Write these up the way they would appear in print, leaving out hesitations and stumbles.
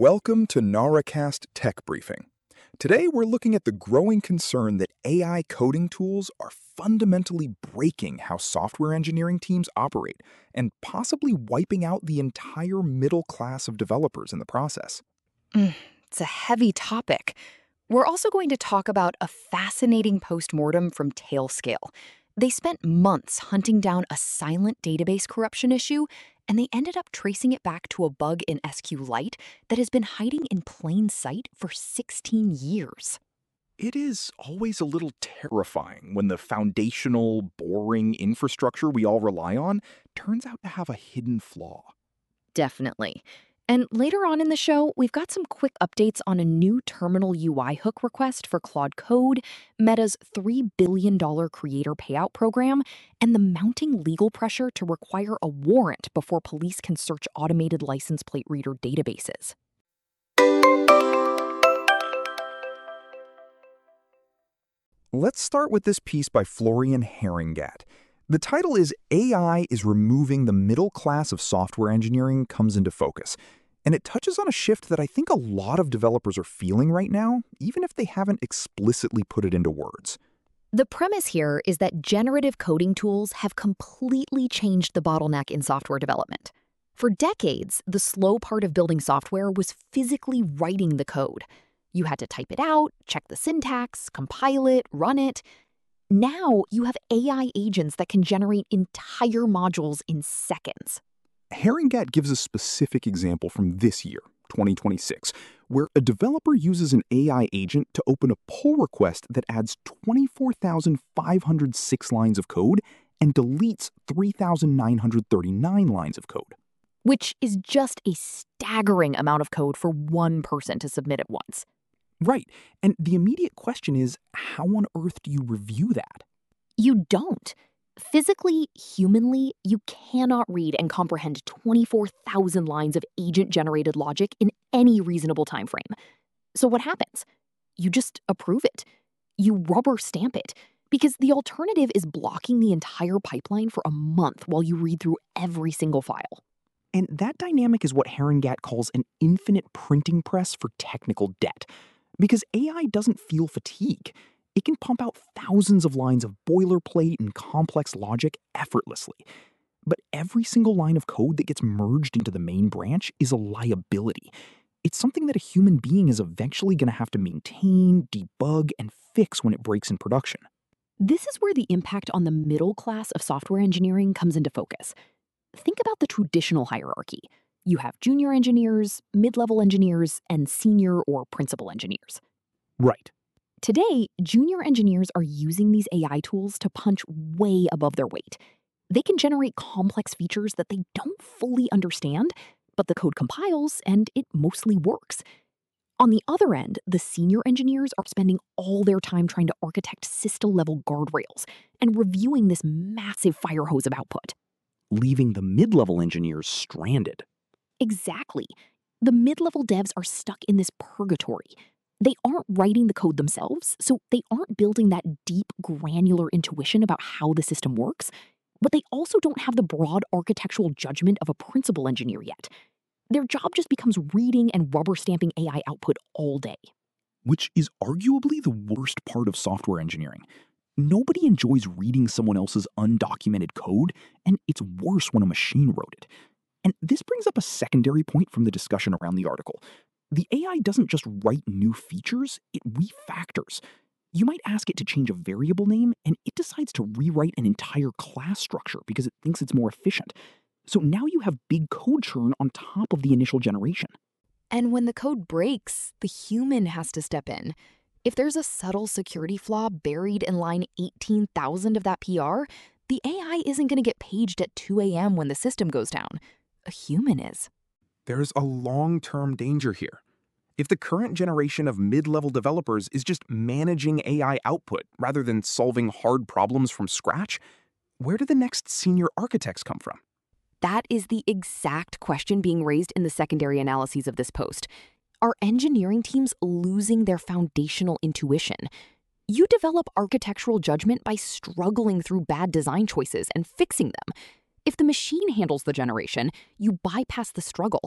Welcome to NaraCast Tech Briefing. Today we're looking at the growing concern that AI coding tools are fundamentally breaking how software engineering teams operate and possibly wiping out the entire middle class of developers in the process. It's a heavy topic. We're also going to talk about a fascinating postmortem from Tailscale. They spent months hunting down a silent database corruption issue, and they ended up tracing it back to a bug in SQLite that has been hiding in plain sight for 16 years. It is always a little terrifying when the foundational, boring infrastructure we all rely on turns out to have a hidden flaw. Definitely. And later on in the show, we've got some quick updates on a new terminal UI hook request for Claude Code, Meta's $3 billion creator payout program, and the mounting legal pressure to require a warrant before police can search automated license plate reader databases. Let's start with this piece by Florian Haringat. The title is AI is Removing the Middle Class of Software Engineering Comes into Focus. And it touches on a shift that I think a lot of developers are feeling right now, even if they haven't explicitly put it into words. The premise here is that generative coding tools have completely changed the bottleneck in software development. For decades, the slow part of building software was physically writing the code. You had to type it out, check the syntax, compile it, run it. Now you have AI agents that can generate entire modules in seconds. Haringat gives a specific example from this year, 2026, where a developer uses an AI agent to open a pull request that adds 24,506 lines of code and deletes 3,939 lines of code. Which is just a staggering amount of code for one person to submit at once. Right, and the immediate question is, how on earth do you review that? You don't. Physically, humanly, you cannot read and comprehend 24,000 lines of agent-generated logic in any reasonable time frame. So what happens? You just approve it. You rubber stamp it, because the alternative is blocking the entire pipeline for a month while you read through every single file. And that dynamic is what Haringat calls an infinite printing press for technical debt. Because AI doesn't feel fatigue. It can pump out thousands of lines of boilerplate and complex logic effortlessly. But every single line of code that gets merged into the main branch is a liability. It's something that a human being is eventually going to have to maintain, debug, and fix when it breaks in production. This is where the impact on the middle class of software engineering comes into focus. Think about the traditional hierarchy. You have junior engineers, mid-level engineers, and senior or principal engineers. Right. Today, junior engineers are using these AI tools to punch way above their weight. They can generate complex features that they don't fully understand, but the code compiles and it mostly works. On the other end, the senior engineers are spending all their time trying to architect system-level guardrails and reviewing this massive fire hose of output. Leaving the mid-level engineers stranded. Exactly. The mid-level devs are stuck in this purgatory. They aren't writing the code themselves, so they aren't building that deep, granular intuition about how the system works, but they also don't have the broad architectural judgment of a principal engineer yet. Their job just becomes reading and rubber stamping AI output all day. Which is arguably the worst part of software engineering. Nobody enjoys reading someone else's undocumented code, and it's worse when a machine wrote it. And this brings up a secondary point from the discussion around the article. The AI doesn't just write new features, it refactors. You might ask it to change a variable name, and it decides to rewrite an entire class structure because it thinks it's more efficient. So now you have big code churn on top of the initial generation. And when the code breaks, the human has to step in. If there's a subtle security flaw buried in line 18,000 of that PR, the AI isn't going to get paged at 2 a.m. when the system goes down. A human is. There's a long-term danger here. If the current generation of mid-level developers is just managing AI output rather than solving hard problems from scratch, where do the next senior architects come from? That is the exact question being raised in the secondary analyses of this post. Are engineering teams losing their foundational intuition? You develop architectural judgment by struggling through bad design choices and fixing them. If the machine handles the generation, you bypass the struggle.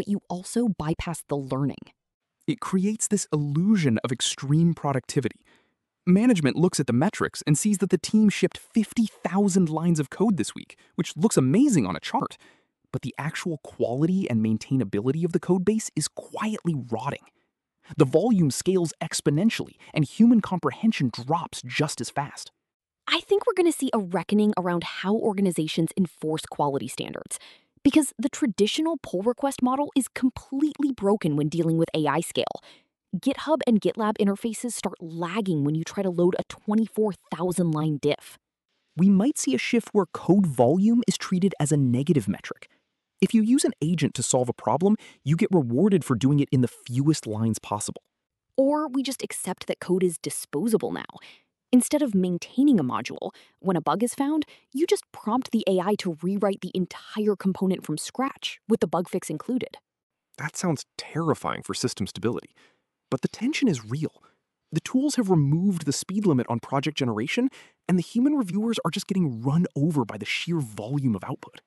but you also bypass the learning. It creates this illusion of extreme productivity. Management looks at the metrics and sees that the team shipped 50,000 lines of code this week, which looks amazing on a chart. But the actual quality and maintainability of the code base is quietly rotting. The volume scales exponentially, and human comprehension drops just as fast. I think we're going to see a reckoning around how organizations enforce quality standards. Because the traditional pull request model is completely broken when dealing with AI scale. GitHub and GitLab interfaces start lagging when you try to load a 24,000 line diff. We might see a shift where code volume is treated as a negative metric. If you use an agent to solve a problem, you get rewarded for doing it in the fewest lines possible. Or we just accept that code is disposable now. Instead of maintaining a module, when a bug is found, you just prompt the AI to rewrite the entire component from scratch, with the bug fix included. That sounds terrifying for system stability. But the tension is real. The tools have removed the speed limit on project generation, and the human reviewers are just getting run over by the sheer volume of output.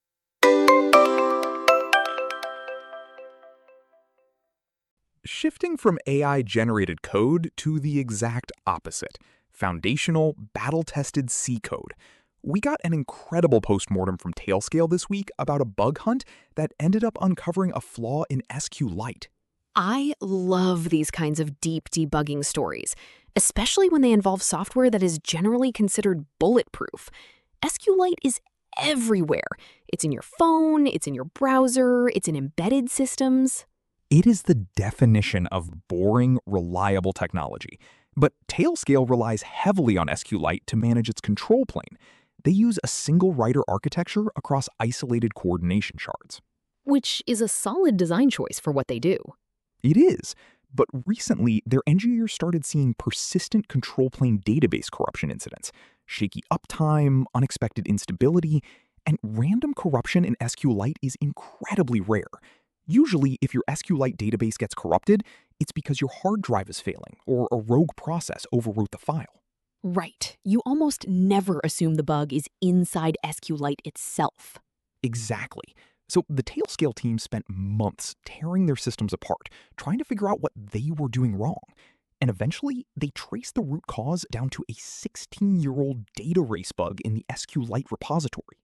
Shifting from AI-generated code to the exact opposite, foundational, battle-tested C code. We got an incredible postmortem from Tailscale this week about a bug hunt that ended up uncovering a flaw in SQLite. I love these kinds of deep debugging stories, especially when they involve software that is generally considered bulletproof. SQLite is everywhere. It's in your phone, it's in your browser, it's in embedded systems. It is the definition of boring, reliable technology. But Tailscale relies heavily on SQLite to manage its control plane. They use a single writer architecture across isolated coordination shards. Which is a solid design choice for what they do. It is, but recently their engineers started seeing persistent control plane database corruption incidents, shaky uptime, unexpected instability, and random corruption in SQLite is incredibly rare. Usually, if your SQLite database gets corrupted, it's because your hard drive is failing or a rogue process overwrote the file. Right. You almost never assume the bug is inside SQLite itself. Exactly. So the Tailscale team spent months tearing their systems apart, trying to figure out what they were doing wrong. And eventually, they traced the root cause down to a 16-year-old data race bug in the SQLite repository.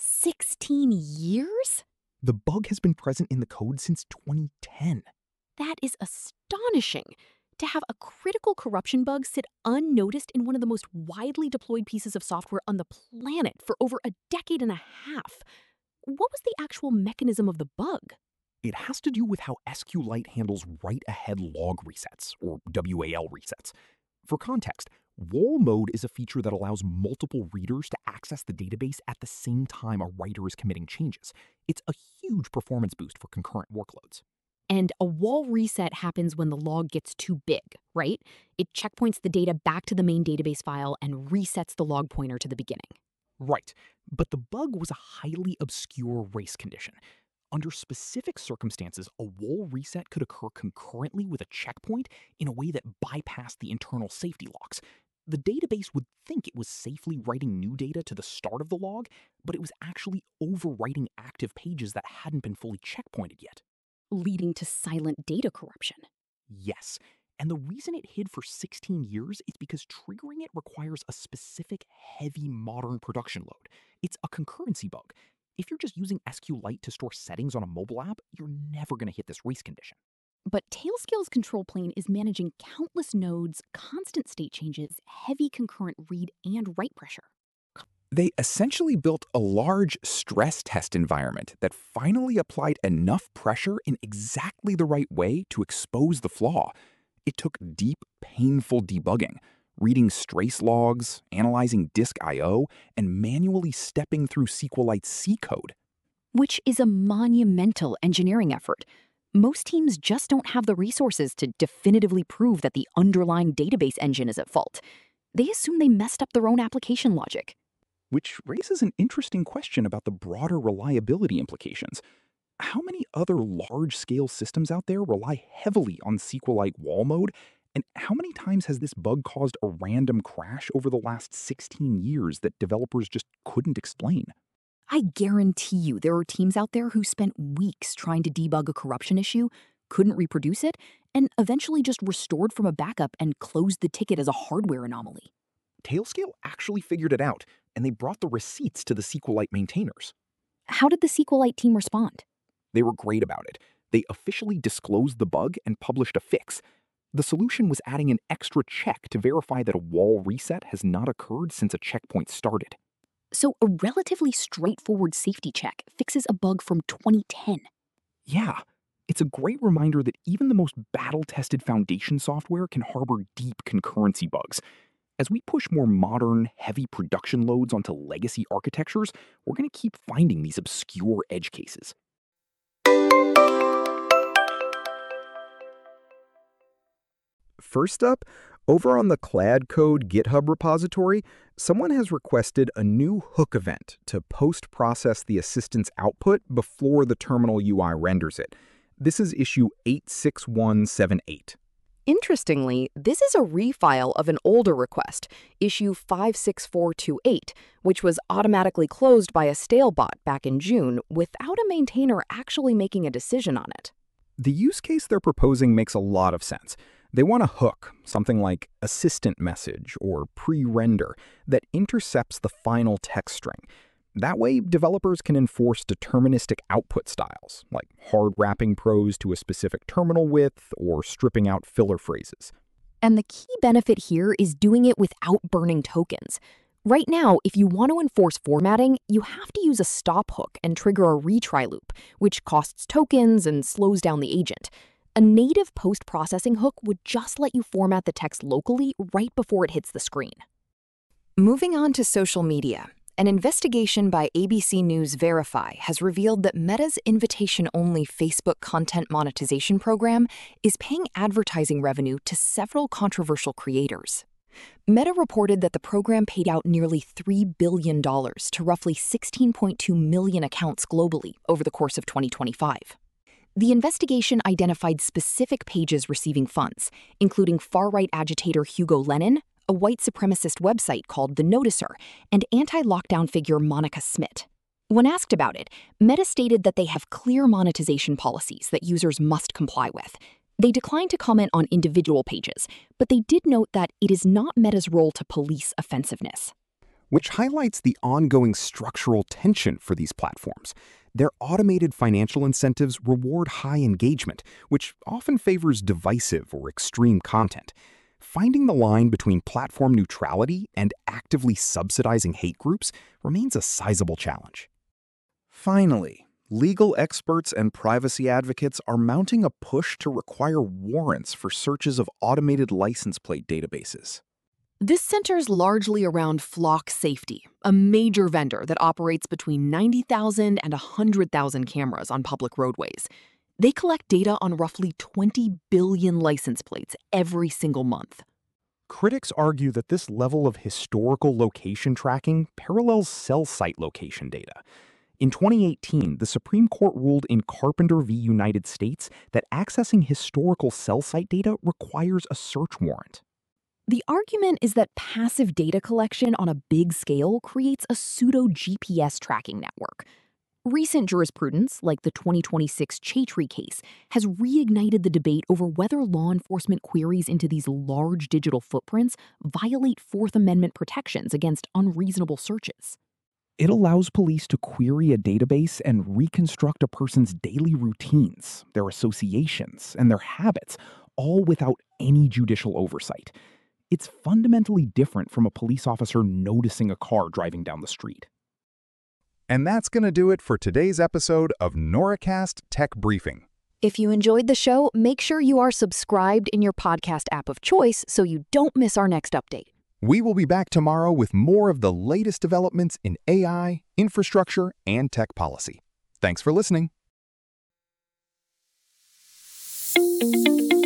16 years? The bug has been present in the code since 2010. That is astonishing. To have a critical corruption bug sit unnoticed in one of the most widely deployed pieces of software on the planet for over a decade and a half. What was the actual mechanism of the bug? It has to do with how SQLite handles write-ahead log resets, or WAL resets. For context, wall mode is a feature that allows multiple readers to access the database at the same time a writer is committing changes. It's a huge performance boost for concurrent workloads. And a wall reset happens when the log gets too big, right? It checkpoints the data back to the main database file and resets the log pointer to the beginning. Right, but the bug was a highly obscure race condition. Under specific circumstances, a wall reset could occur concurrently with a checkpoint in a way that bypassed the internal safety locks. The database would think it was safely writing new data to the start of the log, but it was actually overwriting active pages that hadn't been fully checkpointed yet. Leading to silent data corruption. Yes, and the reason it hid for 16 years is because triggering it requires a specific heavy modern production load. It's a concurrency bug. If you're just using SQLite to store settings on a mobile app, you're never going to hit this race condition. But Tailscale's control plane is managing countless nodes, constant state changes, heavy concurrent read and write pressure. They essentially built a large stress test environment that finally applied enough pressure in exactly the right way to expose the flaw. It took deep, painful debugging, reading strace logs, analyzing disk I/O, and manually stepping through SQLite's C code. Which is a monumental engineering effort. Most teams just don't have the resources to definitively prove that the underlying database engine is at fault. They assume they messed up their own application logic. Which raises an interesting question about the broader reliability implications. How many other large-scale systems out there rely heavily on SQLite wall mode, and how many times has this bug caused a random crash over the last 16 years that developers just couldn't explain? I guarantee you there are teams out there who spent weeks trying to debug a corruption issue, couldn't reproduce it, and eventually just restored from a backup and closed the ticket as a hardware anomaly. Tailscale actually figured it out, and they brought the receipts to the SQLite maintainers. How did the SQLite team respond? They were great about it. They officially disclosed the bug and published a fix. The solution was adding an extra check to verify that a wall reset has not occurred since a checkpoint started. So a relatively straightforward safety check fixes a bug from 2010. Yeah, it's a great reminder that even the most battle-tested foundation software can harbor deep concurrency bugs. As we push more modern, heavy production loads onto legacy architectures, we're going to keep finding these obscure edge cases. First up, over on the CladCode GitHub repository, someone has requested a new hook event to post-process the assistant's output before the terminal UI renders it. This is issue 86178. Interestingly, this is a refile of an older request, issue 56428, which was automatically closed by a Stalebot back in June without a maintainer actually making a decision on it. The use case they're proposing makes a lot of sense. They want a hook, something like assistant message or pre-render, that intercepts the final text string. That way, developers can enforce deterministic output styles, like hard wrapping prose to a specific terminal width or stripping out filler phrases. And the key benefit here is doing it without burning tokens. Right now, if you want to enforce formatting, you have to use a stop hook and trigger a retry loop, which costs tokens and slows down the agent. A native post-processing hook would just let you format the text locally right before it hits the screen. Moving on to social media, an investigation by ABC News Verify has revealed that Meta's invitation-only Facebook content monetization program is paying advertising revenue to several controversial creators. Meta reported that the program paid out nearly $3 billion to roughly 16.2 million accounts globally over the course of 2025. The investigation identified specific pages receiving funds, including far-right agitator Hugo Lennon, a white supremacist website called The Noticer, and anti-lockdown figure Monica Smith. When asked about it, Meta stated that they have clear monetization policies that users must comply with. They declined to comment on individual pages, but they did note that it is not Meta's role to police offensiveness. Which highlights the ongoing structural tension for these platforms. Their automated financial incentives reward high engagement, which often favors divisive or extreme content. Finding the line between platform neutrality and actively subsidizing hate groups remains a sizable challenge. Finally, legal experts and privacy advocates are mounting a push to require warrants for searches of automated license plate databases. This centers largely around Flock Safety, a major vendor that operates between 90,000 and 100,000 cameras on public roadways. They collect data on roughly 20 billion license plates every single month. Critics argue that this level of historical location tracking parallels cell site location data. In 2018, the Supreme Court ruled in Carpenter v. United States that accessing historical cell site data requires a search warrant. The argument is that passive data collection on a big scale creates a pseudo-GPS tracking network. Recent jurisprudence, like the 2026 Chatry case, has reignited the debate over whether law enforcement queries into these large digital footprints violate Fourth Amendment protections against unreasonable searches. It allows police to query a database and reconstruct a person's daily routines, their associations, and their habits, all without any judicial oversight. It's fundamentally different from a police officer noticing a car driving down the street. And that's going to do it for today's episode of Noracast Tech Briefing. If you enjoyed the show, make sure you are subscribed in your podcast app of choice so you don't miss our next update. We will be back tomorrow with more of the latest developments in AI, infrastructure, and tech policy. Thanks for listening.